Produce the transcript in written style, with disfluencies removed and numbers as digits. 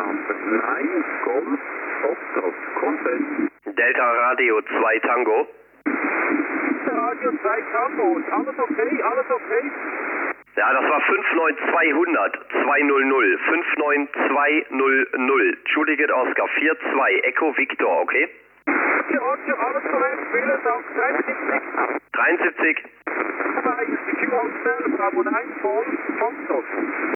number 9, Golf, Foxtrot, Consent. Delta Radio 2 Tango. Radio 2 Tango, alles okay, alles okay? Ja, das war 59200 200 59200. Entschuldiget Oscar 42 Echo Victor, okay? Roger, alles korrekt, vielen Dank. 73. 73. Bye, Q Hotel, Bravo 9, Golf, Foxtrot.